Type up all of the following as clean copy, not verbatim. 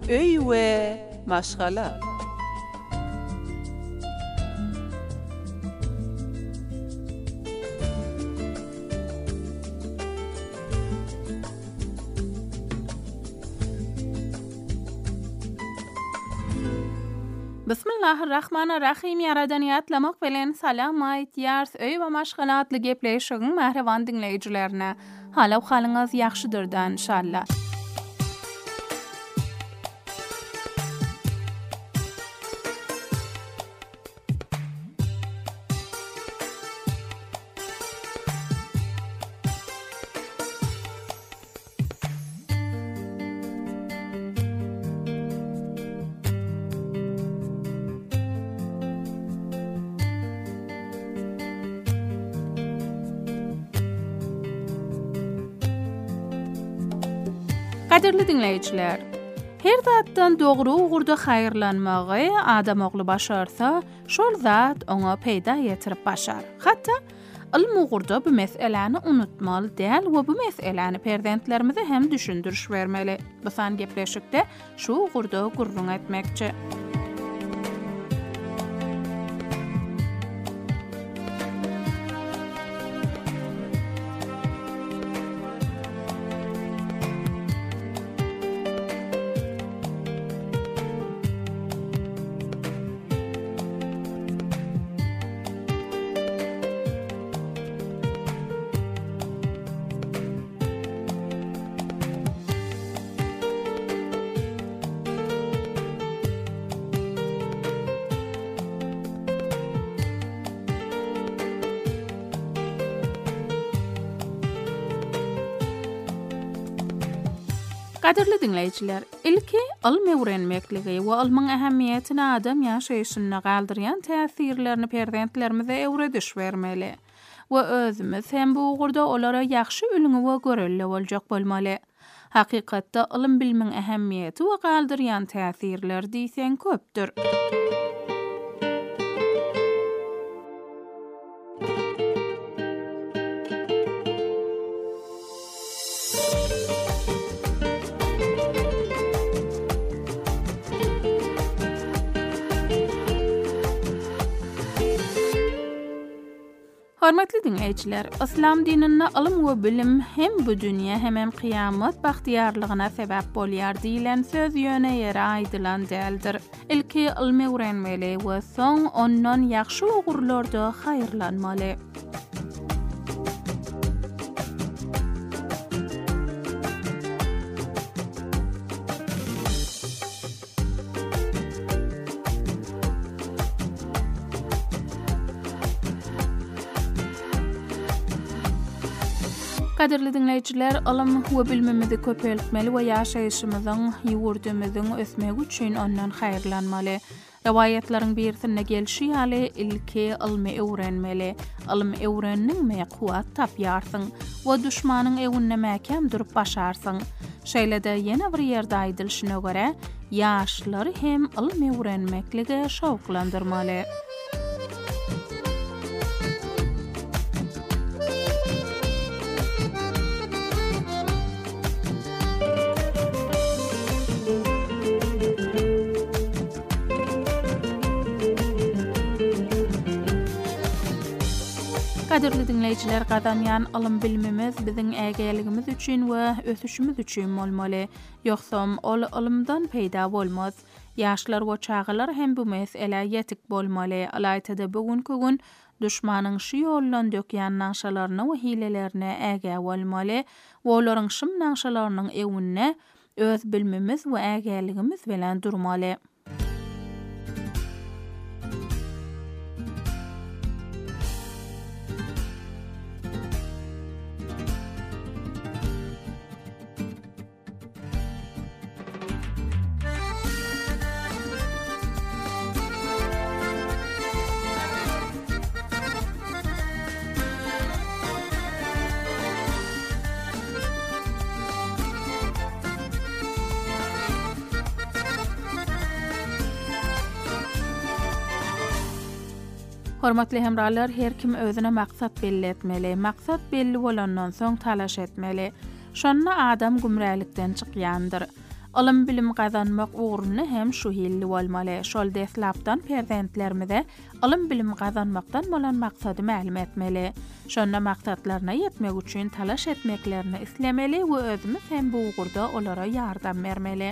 öy we maşgala. Bismillahirrahmanirrahim. Yaradaniyat lamak bilen salam ayt yars öy we maşgalatly gepleşigin mähreban dinleýijilerine. Halaw halyňyz ýagşydyrdan inşallah. Qadirli dinleýijiler, her zatdan dogry ugurda haýyrlanmagy adam ogly başarsa, şol zat oňa peýda ýetirip başar. Hatda ilm ugurda bu meseleni unutmaly däl we bu meseleni perdentlerimize hem düşündiriş bermeli. Bu san gepleşikde şu ugurda gurrun etmekçi. Qadirli dinleýijiler, ilki ilm öwrenmekligi we ilmiň ähemmiýetini adam ýaşaýyşyna galdyrýan täsirlerini perdentlerimize öwrediş bermeli we özümiz hem bu ugurda olara ýaxşy ülüňi we görelli boljak bolmaly. Hakykatda ilm bilmiň ähemmiýeti we galdyrýan täsirler diýsen köpdür. Hormatly dinleýijiler, İslam dininde ilm we bilim hem bu dünýä hem kıyamet bahtiýarlygyna sebäp bolýar diýilen söz ýöne ýere aýdylan däldir. Ilki ilm öwrenmeli we soň ondan ýaxşy ugurlarda haýyrlanmaly. Qadirli dinleýijiler, ilm we bilmemizi köpeltmeli we ýaşaýyşymyzyň, ýurdumyzyň ösmegi üçin ondan haýyrlanmaly. Rewayetlaryň birisinde gelşi ýaly ilki ilmi öwrenmeli. Ilm öwrenniňmi kuwat tapýarsyň we düşmanyň ewine mäkem durup başarsyň. Şeýle-de ýene bir ýerde aýdylşyna görä, ýaşlary hem ilm öwrenmeklige şowklandyrmaly. Qadirli dinleýijiler, gadanýan ilm bilmemiz biziň ägeligimiz üçin we ösüşimiz üçin bolmaly. Ýoksam ol ilmdan peýda bolmaz. Ýaşlar we çağalar hem bu mesele ýetik bolmaly. Alaytada bugünkü gün düşmanyň şu ýollan dökýän naşalaryna we hilelerine äge bolmaly. We olaryň şym naşalarynyň ewine öz bilmemiz we ägeligimiz bilen durmaly. Hormatly hemralar, her kim özüne maksat belli etmeli. Maksat belli bolandan soň talaş etmeli. Şonna adam gümrälikden çykýandyr. Alym bilim gazanmak uğruna hem şu hilli bolmaly. Şol deslapdan prezidentlerimize alym bilim gazanmakdan bolan maksady ma'lum etmeli. Şonda maksatlaryna ýetmek üçin talaş etmeklerini islemeli we özümüz hem bu uğurda olara ýardam bermeli.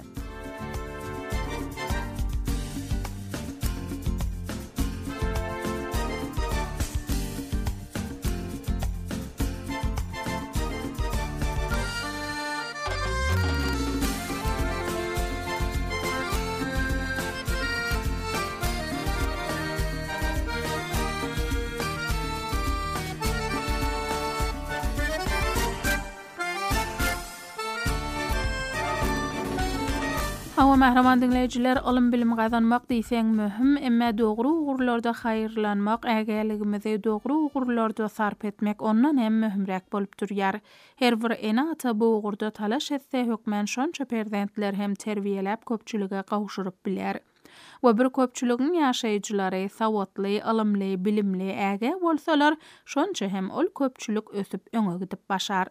Hawa mahraman dinleyijiler, alym bilim gazanmak diýseň möhüm, emma dogry ugurlarda haýyrlanmak, ägerligimizi dogry ugurlarda sarp etmek ondan hem möhümrek bolup durýar. Her bir enata bu ugurda talaş etse hökmen şonça prezidentler hem terbiýelep köpçülige gawşuryp biler. We bir köpçüligiň ýaşaýjylary sawatly, alymly, bilimli, äge bolsalar, şonça hem ol köpçülik ösüp öňe gidip başar.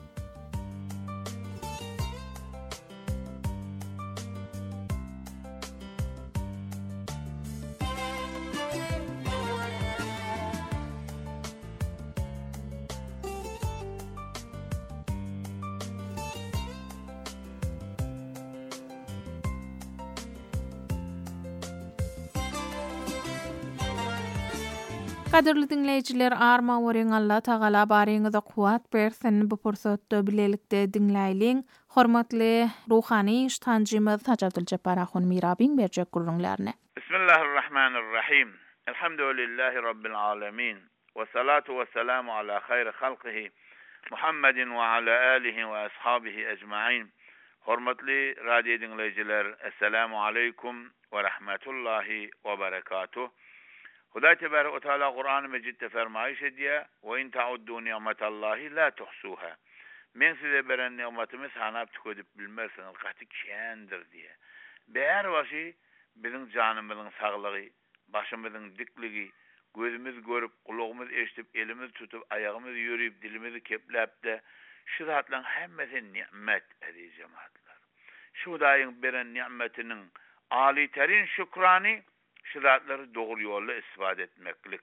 Kadirli dinleyijiler, arma wering Allah Taala baryňyza kuwat bersin. Bu pursatda bilelikde dinläýliň. Hormatly ruhany iştancymyz Haji Abduljabbar Ahun Mirabin berjek gurrunlaryny. Bismillahirrahmanirrahim. Elhamdülillahi rabbil alamin. Ve salatu ve selamu ala hayri halqihi Muhammedin ve ala alihi ve ashabihi ecmaîn. Hormatly radio dinleyijiler, assalamu aleykum ve rahmetullahi ve berekatuh. Hudaý Tebaraka ve Teala Kur'an-ı Mecid'de fermayiş ediyor. Ve in ta'uddu ni'metallahi la tuhsuha. Men size beren nimetimiz hanap tükedip bilmersiniz, gaty kendir diye. Beýer başy bizim janymyzyň saglygy, başymyzyň dikligi, gözümüz görüp, kulagymyz eşitip, elimiz tutup, ayagymyz ýürüp, dilimizi kepläpde, şu zatlaryň hemmesi nimet edi cemaatler. Şu daýyň beren nimetiniň âli terin şükrani şu zatları doğru yolla istifade etmeklik.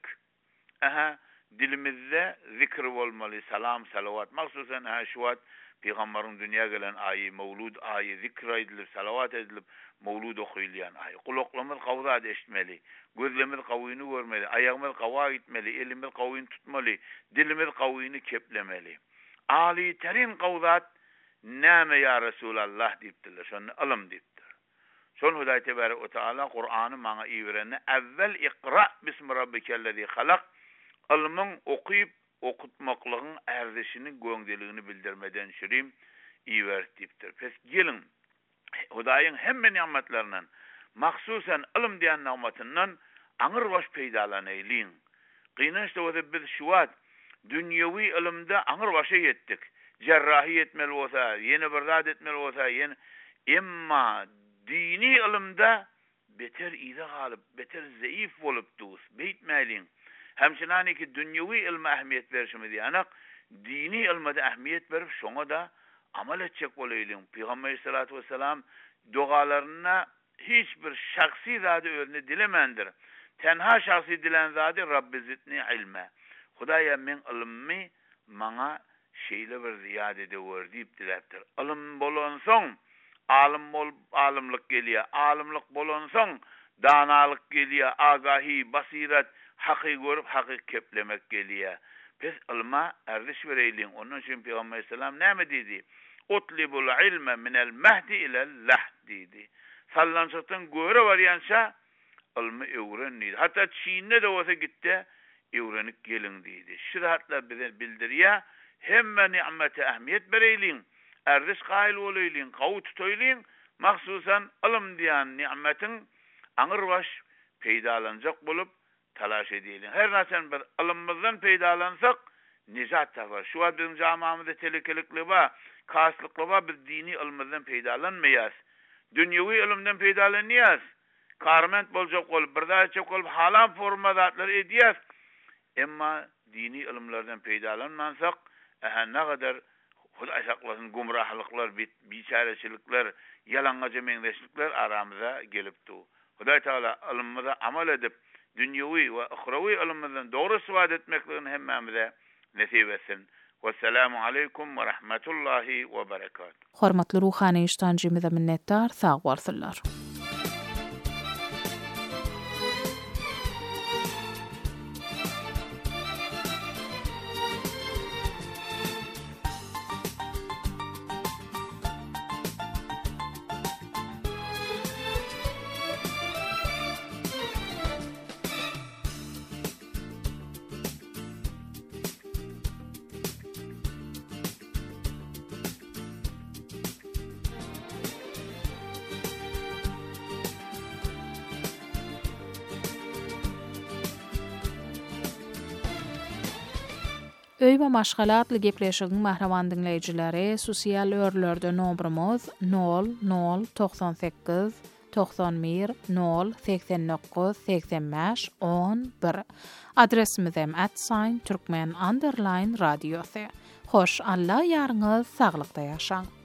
Dilimizde zikr olmalı, salam, salavat. Maksusen şu vat Peygamberin dünya gelen ayı, mevlud ayı, zikr edilir, salavat edilip, mevlud okuyulayan ayı. Kulaklarımız kavzat eşitmeli, gözlerimiz kavuyunu görmeli, ayağımız kava gitmeli, elimiz kavuyunu tutmalı, dilimiz kavuyunu keplemeli. Ali terin kavzat nâme ya Resulallah deyiptirler, şonu alım deyiptir. Son Hudaý Tebaraka ve Teala Kur'an'ı maňa iýerende evvel ikra bismi rabbikellezî halak ilmiň okuyup okutmaklygyň erzişini göňdeligini bildirmeden şirim iýertipdir. Pes gelin Hudaýyň hemme nimetlerinden maksusen ilim diýen nimetindan aňyr baş peýdalanaýlyň. Gynançda we biz şuwat dünýewi ilimde aňyr başa ýetdik. Cerrahi etmeli bolsa, ýene bir zat etmeli bolsa, ýene emma dini ilimde beter ýyda galyp, beter zayıf bolup dus. Beýtmäliň. Hemçinani ki dünýewi ilme ähmiýet berişimiz ýanak, dini ilmede ähmiýet berip şoňa da amal etjek bolaýlyň. Peygamber sallallahu aleyhi ve sellem dogalaryna hiç bir şahsi zady özüne dilemendir. Tenha şahsi dilen zady Rabbi zidni ilme. Hudaýa men ilmi maňa şeýle bir ziyade eder diýip dilepdir. Ilim bolan soň alimlik gelýär. Alimlik bolan soň danalyk gelýär, agahi, basiret, haky görüp haky keplemek gelýär. Pes ilma erdiş bereýliň. Onun üçin Peygamber sallam näme dedi? Utlibul ilme minel mahdi ilel lahd dedi. Sallançykdan göre barýança ilmi öwrenýär. Hatta Çin'de de olsa gitti, öwrenip gelin dedi. Şu zatlar bize bildirýär, hemme nimete ähmiýet bereýliň. Erdiş gaýl bolaýlyň, gawy tutaýlyň, maksusan ilim diýen nimetin aňyr baş peýdalanjak bolup talaş edýäliň. Her näçe bir ilimimizden peýdalansak, nijat tapar. Şu adym jamamyzda telekelikli ba, kaslykly ba, biz dini ilimimizden peýdalanmaýas. Dünýewi ilimden peýdalanýas. Karment boljak bolup, birdaçak bolup, halam formadatlar edýäs. Emma dini ilimlerden peýdalanmansak, nägadar Hudaý saklasyn gumrahlyklar, biçareçilikler, yalangaja meňdeşlikler aramyza gelipdi. Hudaý Taala ilmimize amal edip dünýäwi we ahirawy ilmimizden dogry istifade etmekligini hemmemize nasip etsin. Wassalamu aleykum we rahmetullahi we berekatuh. Hormatly ruhany iştancymyza minnetdar, sag bolsunlar. Öý we maşgalatly gepleşigiň mahraman dinleýijileri, sosial örlerde nombrumuz 0098 91 089 85 11. Adresimiz hem @Türkmen_radiosi. Hoş Allah ýaryňyz saglykda ýaşaň.